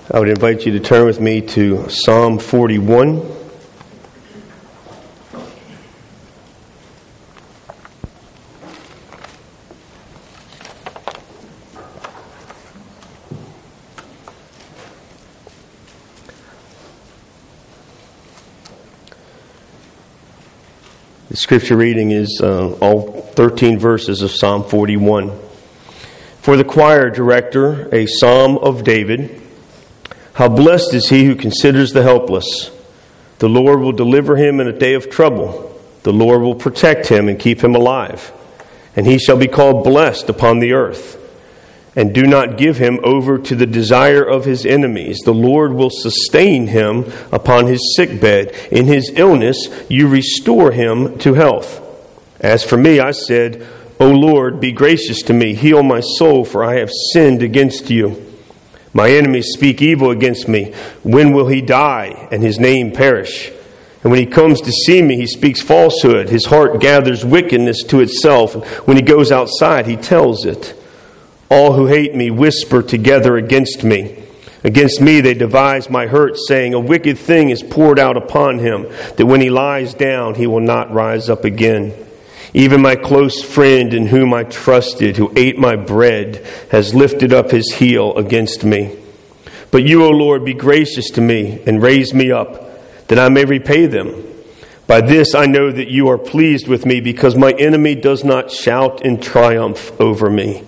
I would invite you to turn with me to Psalm 41. The scripture reading is all 13 verses of Psalm 41. For the choir director, a psalm of David. How blessed is he who considers the helpless. The Lord will deliver him in a day of trouble. The Lord will protect him and keep him alive. And he shall be called blessed upon the earth. And do not give him over to the desire of his enemies. The Lord will sustain him upon his sickbed. In his illness you restore him to health. As for me, I said, O Lord, be gracious to me. Heal my soul, for I have sinned against you. My enemies speak evil against me. When will he die and his name perish? And when he comes to see me, he speaks falsehood. His heart gathers wickedness to itself. And when he goes outside, he tells it. All who hate me whisper together against me. Against me they devise my hurt, saying, a wicked thing is poured out upon him, that when he lies down, he will not rise up again. Even my close friend in whom I trusted, who ate my bread, has lifted up his heel against me. But you, O Lord, be gracious to me and raise me up, that I may repay them. By this I know that you are pleased with me, because my enemy does not shout in triumph over me.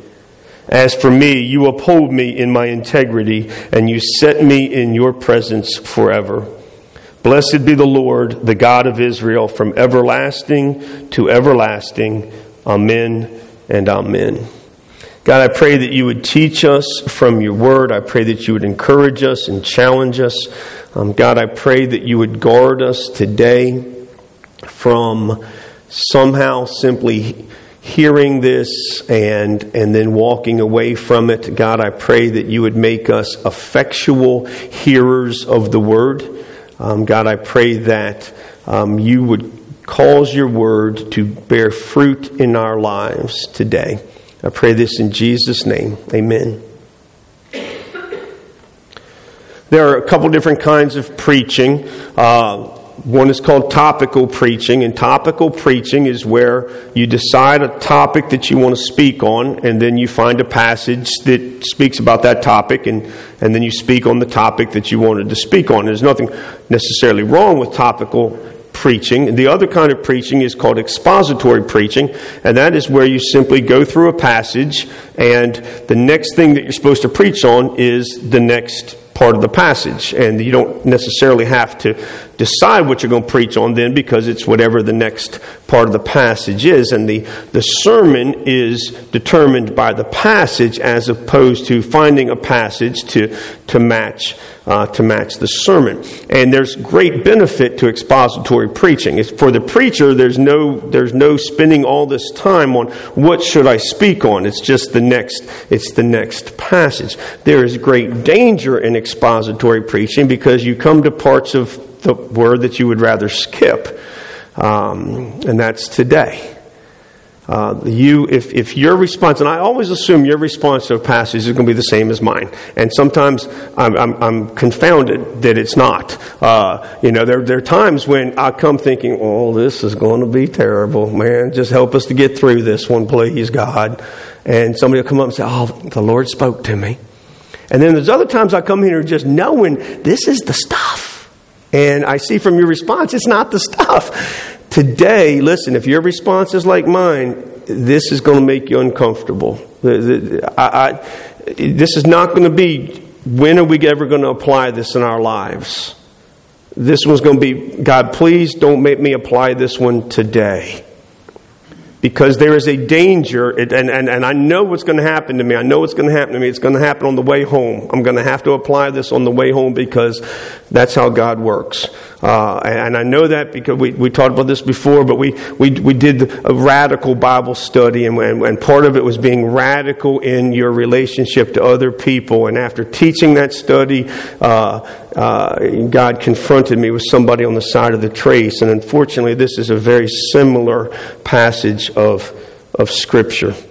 As for me, you uphold me in my integrity, and you set me in your presence forever. Blessed be the Lord, the God of Israel, from everlasting to everlasting. Amen and amen. God, I pray that you would teach us from your word. I pray that you would encourage us and challenge us. God, I pray that you would guard us today from somehow simply hearing this and then walking away from it. God, I pray that you would make us effectual hearers of the word. God, I pray that you would cause your word to bear fruit in our lives today. I pray this in Jesus' name. Amen. There are a couple different kinds of preaching. One is called topical preaching, and topical preaching is where you decide a topic that you want to speak on, and then you find a passage that speaks about that topic, and then you speak on the topic that you wanted to speak on. There's nothing necessarily wrong with topical preaching. The other kind of preaching is called expository preaching, and that is where you simply go through a passage, and the next thing that you're supposed to preach on is the next part of the passage, and you don't necessarily have to decide what you're going to preach on then, because it's whatever the next part of the passage is, and the sermon is determined by the passage as opposed to finding a passage to match the sermon. And there's great benefit to expository preaching. It's, for the preacher, there's no spending all this time on what should I speak on. It's just the next passage. There is great danger in expository preaching, because you come to parts of the word that you would rather skip, and that's today. If your response, and I always assume your response to a passage is going to be the same as mine, and sometimes I'm confounded that it's not. There are times when I come thinking, "Oh, this is going to be terrible, man. Just help us to get through this one, please, God." And somebody will come up and say, "Oh, the Lord spoke to me." And then there's other times I come here just knowing this is the stuff. And I see from your response, it's not the stuff. Today, listen, if your response is like mine, this is going to make you uncomfortable. This is not going to be, when are we ever going to apply this in our lives? This one's going to be, God, please don't make me apply this one today. Because there is a danger, and I know what's going to happen to me. I know what's going to happen to me. It's going to happen on the way home. I'm going to have to apply this on the way home, because that's how God works. And I know that because we talked about this before, but we did a radical Bible study, and part of it was being radical in your relationship to other people. And after teaching that study, God confronted me with somebody on the side of the trace, and unfortunately this is a very similar passage of Scripture.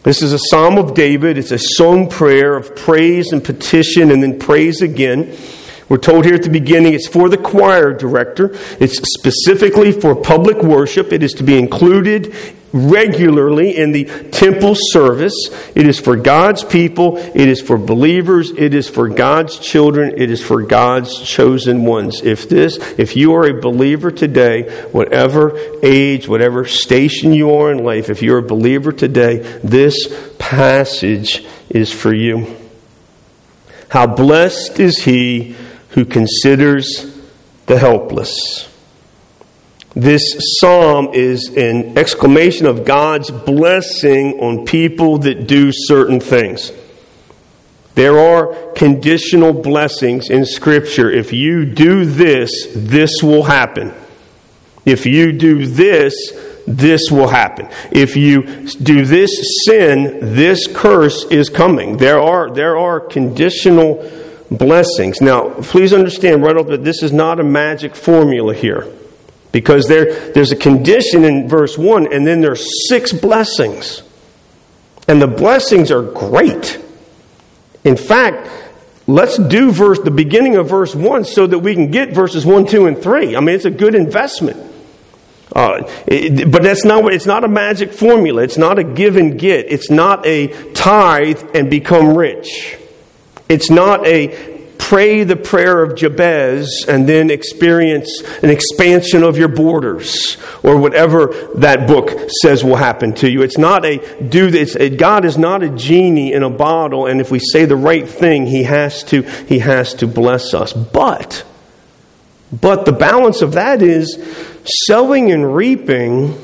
This is a Psalm of David. It's a sung prayer of praise and petition and then praise again. We're told here at the beginning it's for the choir director. It's specifically for public worship. It is to be included regularly in the temple service. It is for God's people. It is for believers. It is for God's children. It is for God's chosen ones. If you are a believer today, whatever age, whatever station you are in life, if you're a believer today, this passage is for you. How blessed is he who considers the helpless. This psalm is an exclamation of God's blessing on people that do certain things. There are conditional blessings in Scripture. If you do this, this will happen. If you do this, this will happen. If you do this sin, this curse is coming. There are conditional blessings. Now, please understand right off that this is not a magic formula here. Because there's a condition in verse 1, and then there's 6 blessings. And the blessings are great. In fact, let's do the beginning of verse 1 so that we can get verses 1, 2, and 3. I mean, it's a good investment. But it's not a magic formula. It's not a give and get. It's not a tithe and become rich. It's not a pray the prayer of Jabez and then experience an expansion of your borders or whatever that book says will happen to you. It's not God is not a genie in a bottle, and if we say the right thing, He has to bless us. But the balance of that is sowing and reaping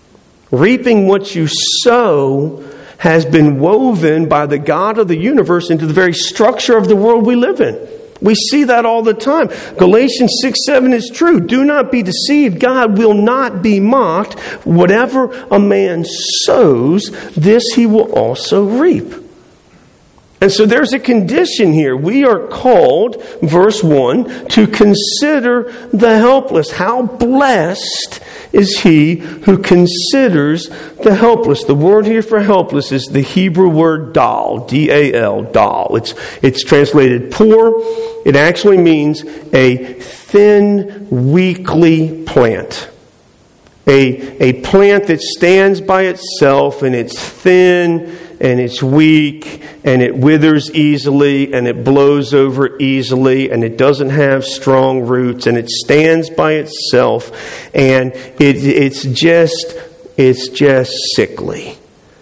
what you sow has been woven by the God of the universe into the very structure of the world we live in. We see that all the time. Galatians 6:7 is true. Do not be deceived. God will not be mocked. Whatever a man sows, this he will also reap. And so there's a condition here. We are called, verse 1, to consider the helpless. How blessed is he who considers the helpless. The word here for helpless is the Hebrew word dal, D-A-L, dal. It's translated poor. It actually means a thin, weakly plant. A plant that stands by itself and it's thin and it's weak and it withers easily and it blows over easily and it doesn't have strong roots and it stands by itself and it's just sickly.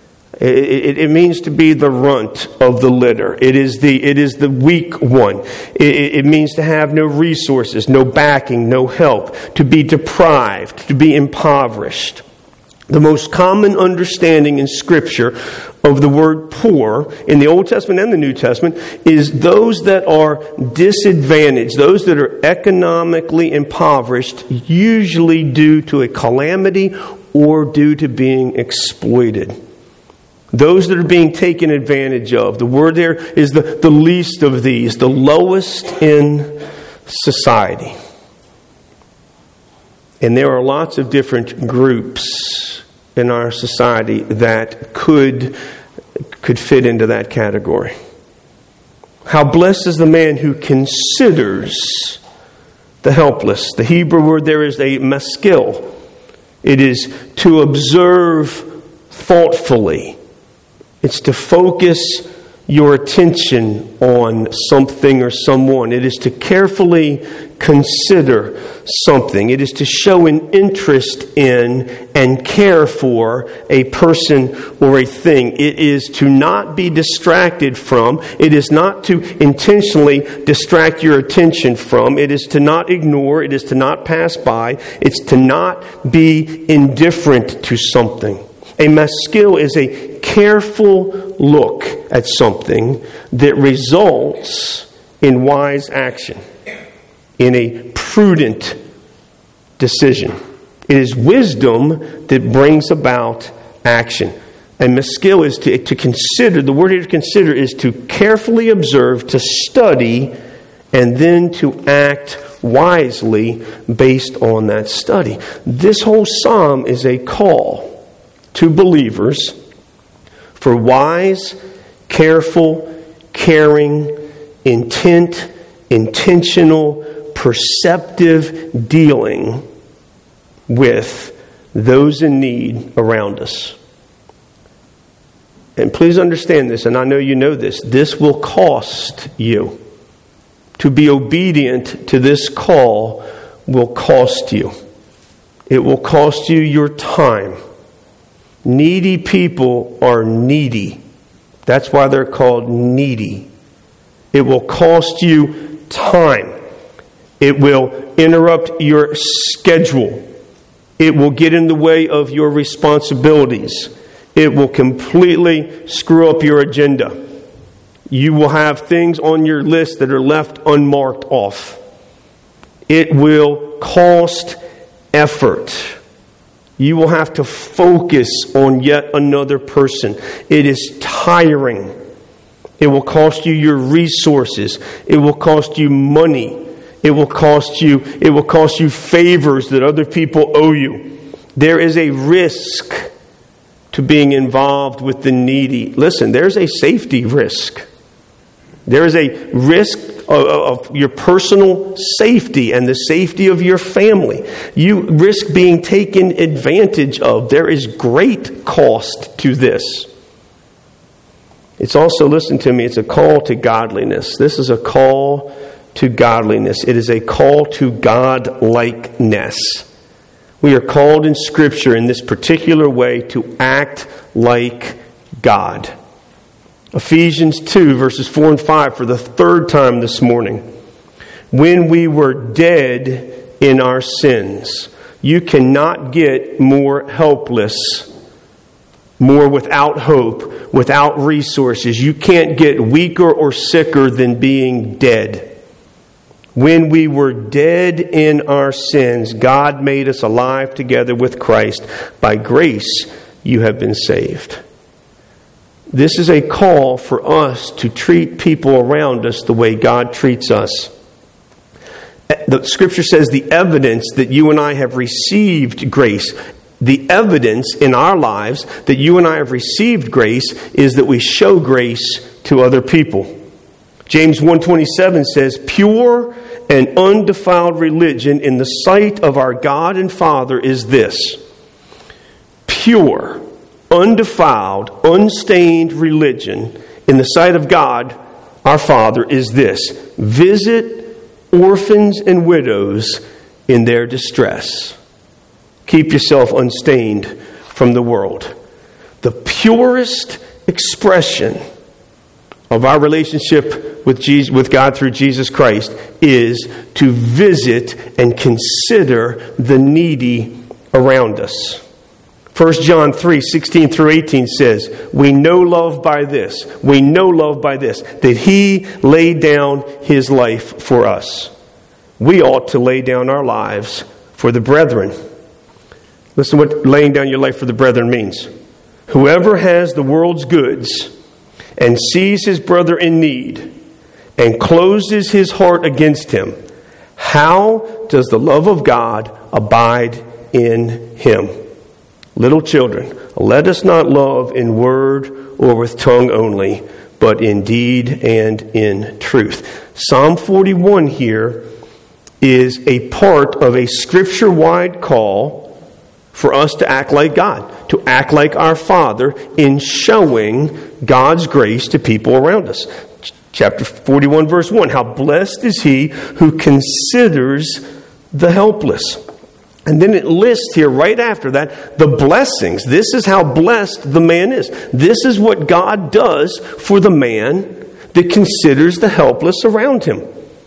It means to be the runt of the litter. It is the weak one. It means to have no resources, no backing, no help, to be deprived, to be impoverished. The most common understanding in Scripture of the word poor in the Old Testament and the New Testament is those that are disadvantaged, those that are economically impoverished, usually due to a calamity or due to being exploited. Those that are being taken advantage of. The word there is the least of these, the lowest in society. And there are lots of different groups in our society that could fit into that category. How blessed is the man who considers the helpless. The Hebrew word there is a maskil. It is to observe thoughtfully. It's to focus your attention on something or someone. It is to carefully consider something. It is to show an interest in and care for a person or a thing. It is to not be distracted from. It is not to intentionally distract your attention from. It is to not ignore. It is to not pass by. It's to not be indifferent to something. A maskil is a careful look at something that results in wise action, in a prudent decision. It is wisdom that brings about action. And maskil is to consider. The word here to consider is to carefully observe, to study, and then to act wisely based on that study. This whole psalm is a call to believers for wise, careful, caring, intentional, perceptive dealing with those in need around us. And please understand this, and I know you know this. This will cost you. To be obedient to this call will cost you. It will cost you your time. Needy people are needy. That's why they're called needy. It will cost you time. It will interrupt your schedule. It will get in the way of your responsibilities. It will completely screw up your agenda. You will have things on your list that are left unmarked off. It will cost effort. You will have to focus on yet another person. It is tiring. It will cost you your resources. It will cost you money. It will cost you favors that other people owe you. There is a risk to being involved with the needy. Listen, there's a safety risk. There is a risk of your personal safety and the safety of your family. You risk being taken advantage of. There is great cost to this. It's also, listen to me, it's a call to godliness. This is a call to godliness. It is a call to God-likeness. We are called in Scripture in this particular way to act like God. Ephesians 2, verses 4 and 5 for the third time this morning. When we were dead in our sins, you cannot get more helpless, more without hope, without resources. You can't get weaker or sicker than being dead. When we were dead in our sins, God made us alive together with Christ. By grace, you have been saved. This is a call for us to treat people around us the way God treats us. The Scripture says the evidence that you and I have received grace, the evidence in our lives that you and I have received grace is that we show grace to other people. James 1:27 says, "Pure and undefiled religion in the sight of our God and Father is this." Pure, undefiled, unstained religion in the sight of God, our Father, is this: visit orphans and widows in their distress. Keep yourself unstained from the world. The purest expression of our relationship with God through Jesus Christ is to visit and consider the needy around us. 1 John 3, 16 through 18 says, we know love by this, that He laid down His life for us. We ought to lay down our lives for the brethren. Listen to what laying down your life for the brethren means. Whoever has the world's goods and sees his brother in need and closes his heart against him, how does the love of God abide in him? Little children, let us not love in word or with tongue only, but in deed and in truth. Psalm 41 here is a part of a Scripture-wide call for us to act like God, to act like our Father in showing God's grace to people around us. Chapter 41, verse 1, how blessed is he who considers the helpless. And then it lists here right after that the blessings. This is how blessed the man is. This is what God does for the man that considers the helpless around him.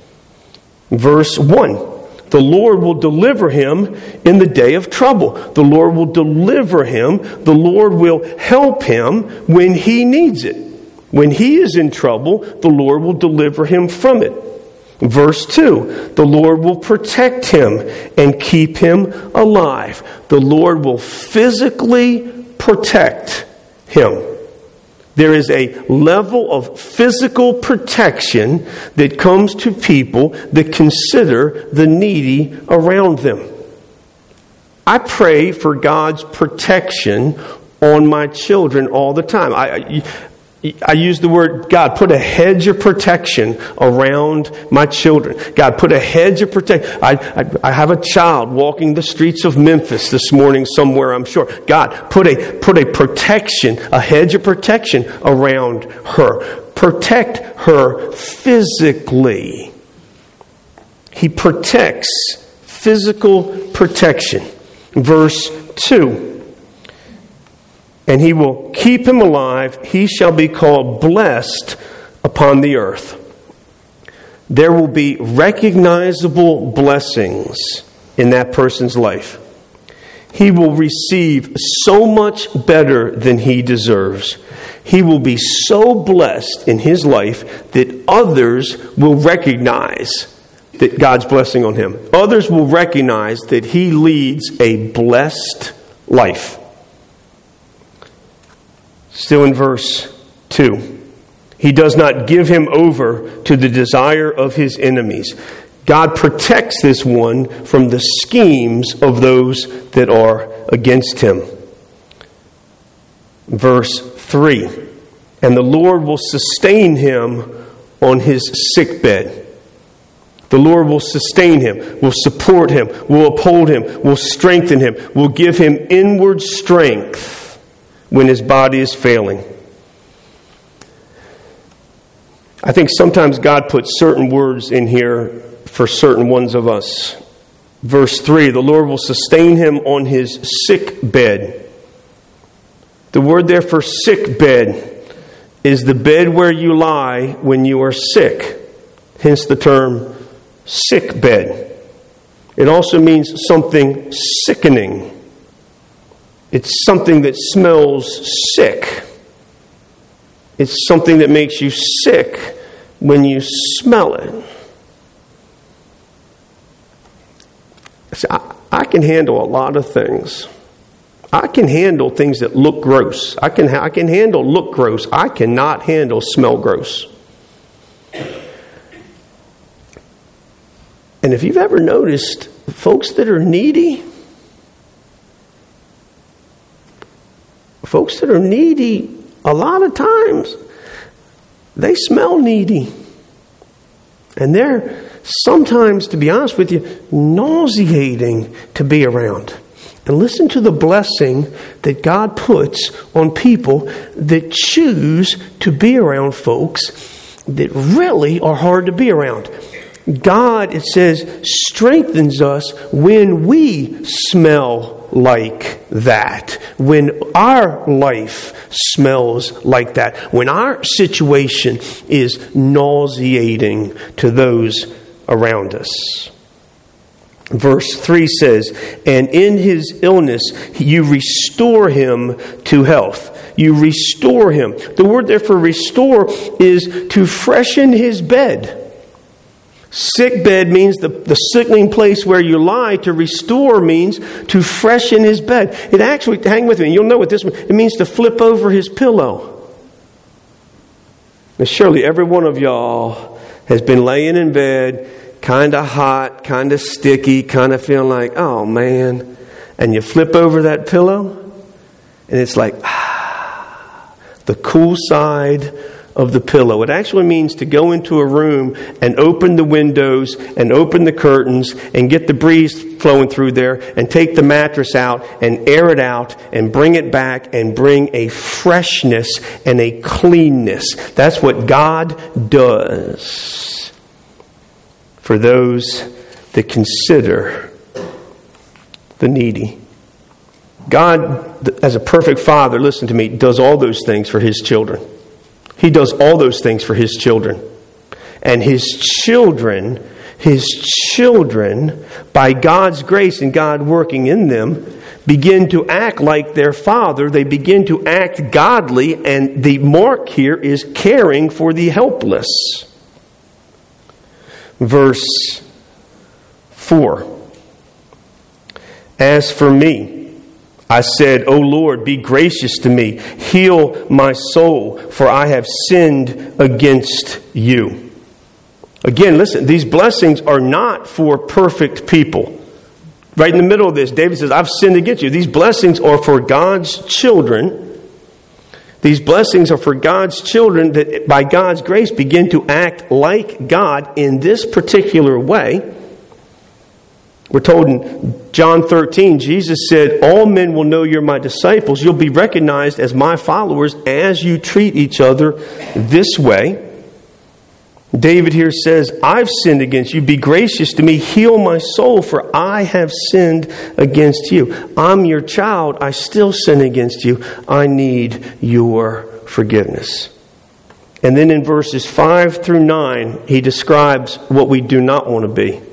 Verse 1. The Lord will deliver him in the day of trouble. The Lord will deliver him. The Lord will help him when he needs it. When he is in trouble, the Lord will deliver him from it. Verse 2, the Lord will protect him and keep him alive. The Lord will physically protect him. There is a level of physical protection that comes to people that consider the needy around them. I pray for God's protection on my children all the time. I use the word, God, put a hedge of protection around my children. God, put a hedge of protection. I have a child walking the streets of Memphis this morning somewhere, I'm sure. God, put a protection, a hedge of protection around her. Protect her physically. He protects physical protection. Verse 2. And he will keep him alive. He shall be called blessed upon the earth. There will be recognizable blessings in that person's life. He will receive so much better than he deserves. He will be so blessed in his life that others will recognize that God's blessing on him. Others will recognize that he leads a blessed life. Still in verse 2. He does not give him over to the desire of his enemies. God protects this one from the schemes of those that are against him. Verse 3. And the Lord will sustain him on his sickbed. The Lord will sustain him, will support him, will uphold him, will strengthen him, will give him inward strength when his body is failing. I think sometimes God puts certain words in here for certain ones of us. Verse 3, the Lord will sustain him on his sick bed. The word there for sick bed is the bed where you lie when you are sick. Hence the term sick bed. It also means something sickening. It's something that smells sick. It's something that makes you sick when you smell it. See, I can handle a lot of things. I can handle things that look gross. I can handle look gross. I cannot handle smell gross. And if you've ever noticed, folks that are needy, a lot of times, they smell needy. And they're sometimes, to be honest with you, nauseating to be around. And listen to the blessing that God puts on people that choose to be around folks that really are hard to be around. God, it says, strengthens us when we smell like that. When our life smells like that. When our situation is nauseating to those around us. Verse 3 says, and in his illness you restore him to health. You restore him. The word there for restore is to freshen his bed. Sick bed means the sickening place where you lie. To restore means to freshen his bed. It actually, hang with me, you'll know what this means. It means to flip over his pillow. Now surely every one of y'all has been laying in bed, kind of hot, kind of sticky, kind of feeling like, oh man. And you flip over that pillow, and it's like, the cool side of the pillow. It actually means to go into a room and open the windows and open the curtains and get the breeze flowing through there and take the mattress out and air it out and bring it back and bring a freshness and a cleanness. That's what God does for those that consider the needy. God, as a perfect father, listen to me, does all those things for his children. He does all those things for his children. And his children, by God's grace and God working in them, begin to act like their father. They begin to act godly, and the mark here is caring for the helpless. Verse 4. As for me, I said, O Lord, be gracious to me. Heal my soul, for I have sinned against you. Again, listen, these blessings are not for perfect people. Right in the middle of this, David says, I've sinned against you. These blessings are for God's children. These blessings are for God's children that by God's grace begin to act like God in this particular way. We're told in John 13, Jesus said, all men will know you're my disciples. You'll be recognized as my followers as you treat each other this way. David here says, I've sinned against you. Be gracious to me. Heal my soul, for I have sinned against you. I'm your child. I still sin against you. I need your forgiveness. And then in verses 5 through 9, he describes what we do not want to be.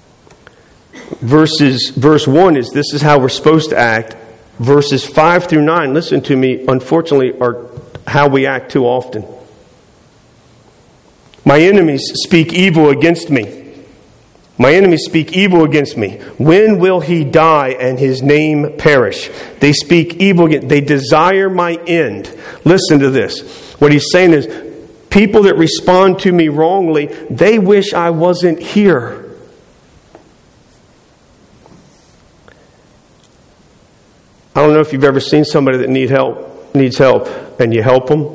Verse 1 is, this is how we're supposed to act. Verses 5 through 9, listen to me, unfortunately, are how we act too often. My enemies speak evil against me. My enemies speak evil against me. When will he die and his name perish? They speak evil against. They desire my end. Listen to this. What he's saying is, people that respond to me wrongly, they wish I wasn't here. I don't know if you've ever seen somebody that needs help, and you help them,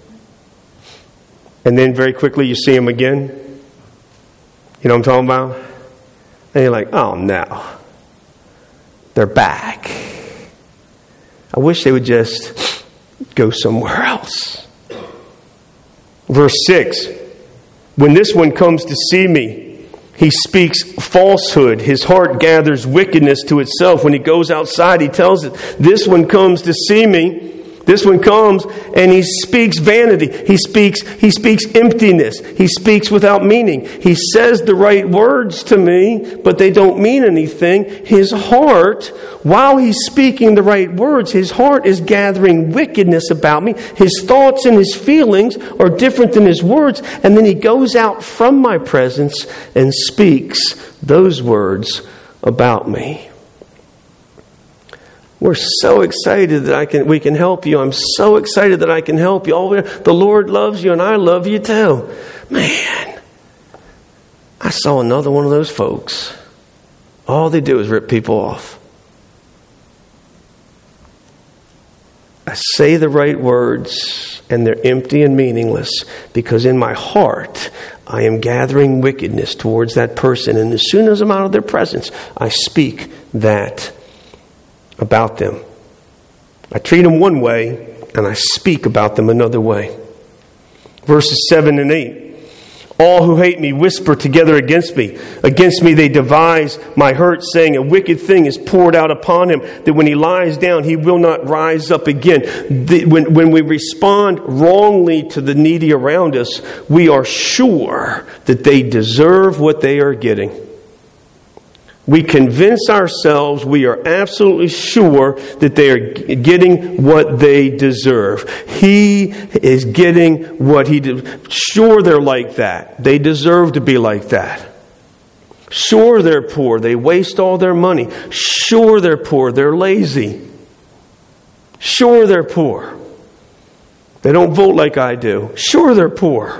and then very quickly you see them again. You know what I'm talking about? And you're like, oh no, they're back. I wish they would just go somewhere else. Verse 6, when this one comes to see me, he speaks falsehood. His heart gathers wickedness to itself. When he goes outside, he tells it, this one comes to see me. This one comes and he speaks vanity. He speaks emptiness. He speaks without meaning. He says the right words to me, but they don't mean anything. His heart, while he's speaking the right words, his heart is gathering wickedness about me. His thoughts and his feelings are different than his words. And then he goes out from my presence and speaks those words about me. We're so excited that we can help you. I'm so excited that I can help you. The Lord loves you and I love you too. Man, I saw another one of those folks. All they do is rip people off. I say the right words and they're empty and meaningless because in my heart I am gathering wickedness towards that person. And as soon as I'm out of their presence, I speak that about them. I treat them one way and I speak about them another way. Verses 7 and 8. All who hate me whisper together against me. Against me they devise my hurt, saying, a wicked thing is poured out upon him, that when he lies down, he will not rise up again. When we respond wrongly to the needy around us, we are sure that they deserve what they are getting. We convince ourselves, we are absolutely sure that they are getting what they deserve. He is getting what he did. Sure, they're like that. They deserve to be like that. Sure, they're poor. They waste all their money. Sure, they're poor. They're lazy. Sure, they're poor. They don't vote like I do. Sure, they're poor.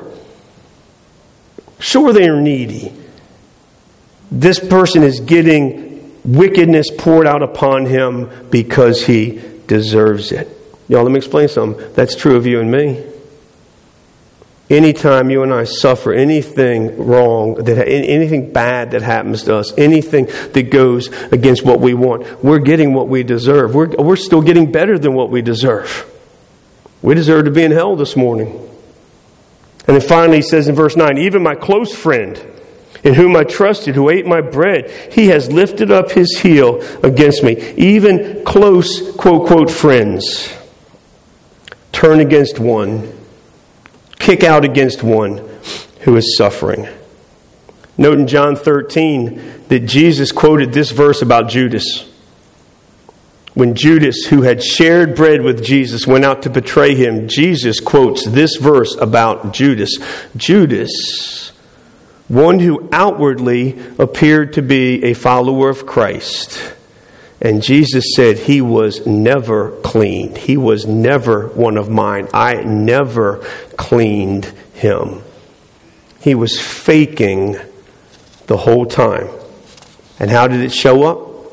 Sure, they're needy. This person is getting wickedness poured out upon him because he deserves it. Y'all, let me explain something. That's true of you and me. Anytime you and I suffer anything wrong, anything bad that happens to us, anything that goes against what we want, we're getting what we deserve. We're still getting better than what we deserve. We deserve to be in hell this morning. And then finally he says in verse 9, even my close friend, in whom I trusted, who ate my bread, he has lifted up his heel against me. Even close, quote, quote, friends turn against one, kick out against one who is suffering. Note in John 13 that Jesus quoted this verse about Judas. When Judas, who had shared bread with Jesus, went out to betray him, Jesus quotes this verse about Judas. Judas, one who outwardly appeared to be a follower of Christ. And Jesus said he was never clean. He was never one of mine. I never cleaned him. He was faking the whole time. And how did it show up?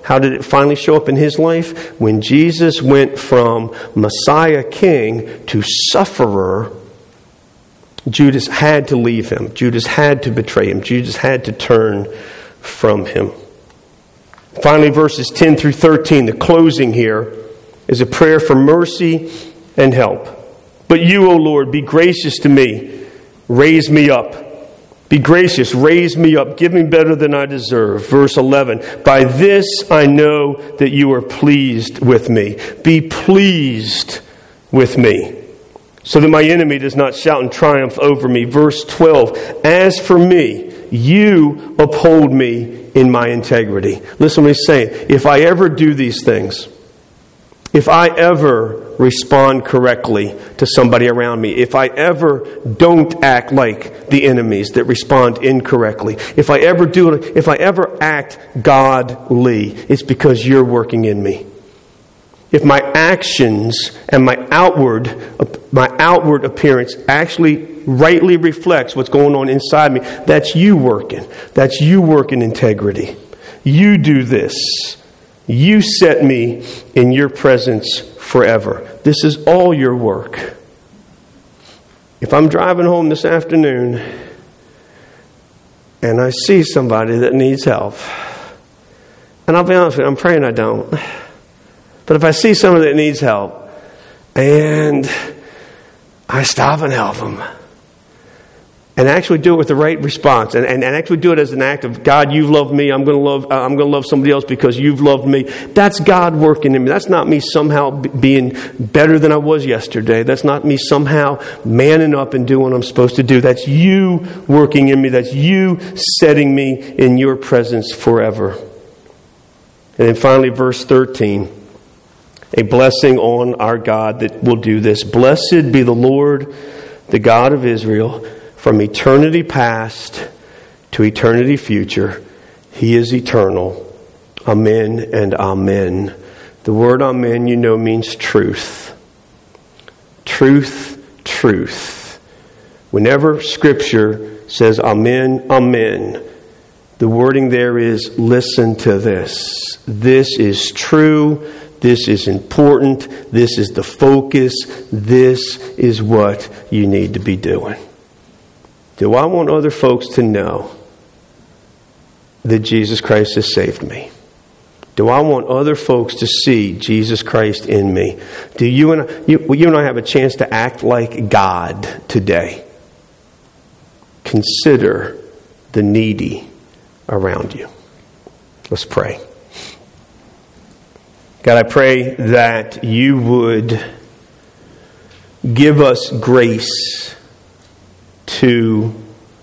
How did it finally show up in his life? When Jesus went from Messiah King to sufferer, Judas had to leave him. Judas had to betray him. Judas had to turn from him. Finally, verses 10 through 13, the closing here is a prayer for mercy and help. But you, O Lord, be gracious to me. Raise me up. Be gracious, raise me up. Give me better than I deserve. Verse 11, by this I know that you are pleased with me. Be pleased with me, so that my enemy does not shout in triumph over me. Verse 12, as for me, you uphold me in my integrity. Listen to what he's saying. If I ever do these things, if I ever respond correctly to somebody around me, if I ever don't act like the enemies that respond incorrectly, if I ever act godly, it's because you're working in me. If my actions and my outward appearance actually rightly reflects what's going on inside me, that's you working. That's you working integrity. You do this. You set me in your presence forever. This is all your work. If I'm driving home this afternoon and I see somebody that needs help, and I'll be honest with you, I'm praying I don't. But if I see somebody that needs help and I stop and help them, and actually do it with the right response, and actually do it as an act of, God, you've loved me, I'm going to love somebody else because you've loved me. That's God working in me. That's not me somehow being better than I was yesterday. That's not me somehow manning up and doing what I'm supposed to do. That's you working in me. That's you setting me in your presence forever. And then finally, verse 13, a blessing on our God that will do this. Blessed be the Lord, the God of Israel, from eternity past to eternity future. He is eternal. Amen and amen. The word amen, you know, means truth. Truth, truth. Whenever Scripture says amen, amen, the wording there is listen to this. This is true. This is important. This is the focus. This is what you need to be doing. Do I want other folks to know that Jesus Christ has saved me? Do I want other folks to see Jesus Christ in me? Do you and I have a chance to act like God today? Consider the needy around you. Let's pray. God, I pray that you would give us grace to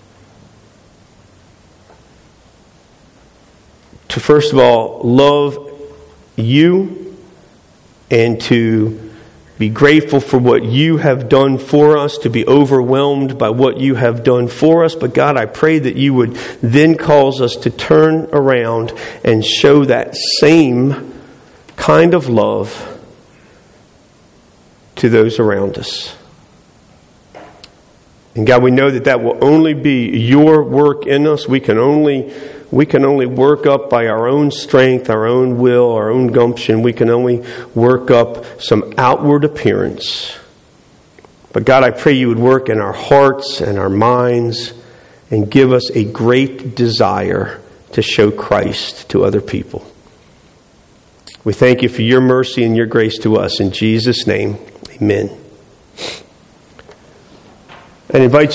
first of all love you and to be grateful for what you have done for us, to be overwhelmed by what you have done for us. But God, I pray that you would then cause us to turn around and show that same kind of love to those around us. And God, we know that will only be your work in us. We can only work up by our own strength, our own will, our own gumption. We can only work up some outward appearance. But God, I pray you would work in our hearts and our minds and give us a great desire to show Christ to other people. We thank you for your mercy and your grace to us. In Jesus' name, amen. I invite you